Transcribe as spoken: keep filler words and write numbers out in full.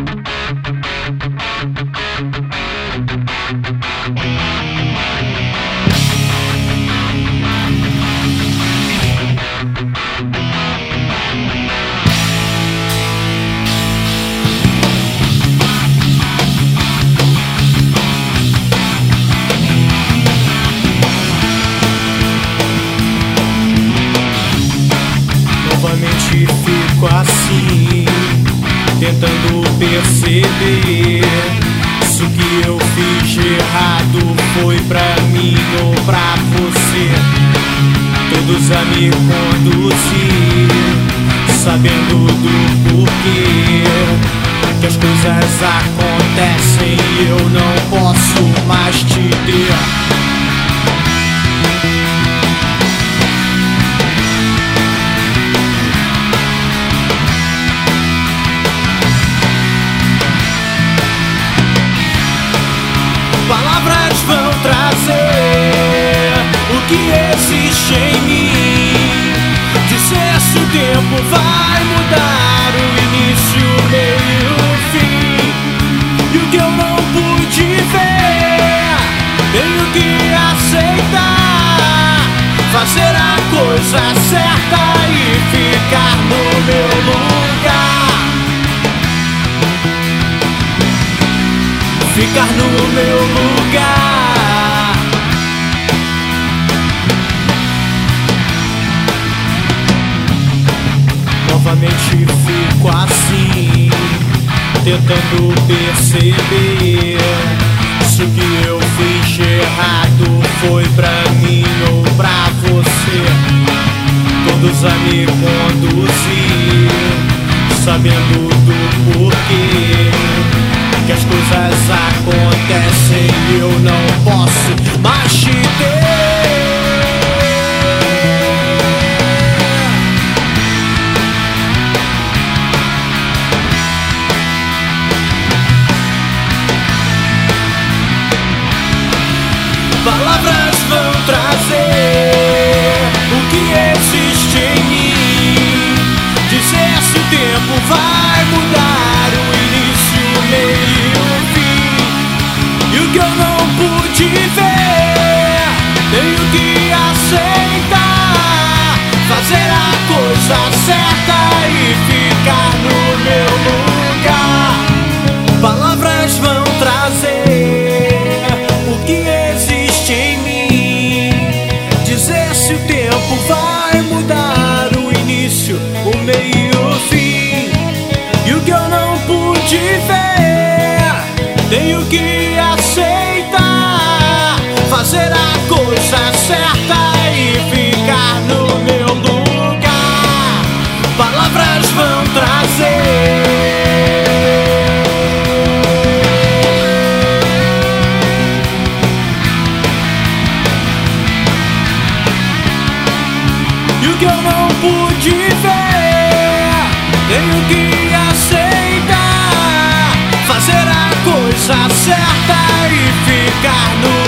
Novamente fico assim, tentando perceber se o que eu fiz de errado foi pra mim ou pra você. Todos a me conduzir, sabendo do porquê que as coisas acontecem e eu não posso mais te ter. Palavras vão trazer o que existe em mim, dizer se o tempo vai mudar o início, o meio, o fim. E o que eu não pude ver, tenho que aceitar, fazer a coisa certa e ficar no meu lugar. Ficar no meu lugar. Novamente fico assim, tentando perceber se o que eu fiz de errado foi pra mim ou pra você. Todos a me conduzir, sabendo do porquê que as coisas acontecem e eu não posso mais te ter. Palavras vão trazer o que existe em mim, dizer se o tempo vai mudar o início, o meio, e o que eu não pude ver, tenho que aceitar, fazer a coisa certa e ficar no meu lugar. Palavras vão trazer o que existe em mim, dizer se o tempo vai mudar o início, o meio, o fim. E o que eu não pude ver, tenho que aceitar, fazer a coisa certa e ficar no meu lugar. Palavras vão trazer e o que eu não pude ver, tenho que aceitar, fazer a coisa certa e ficar no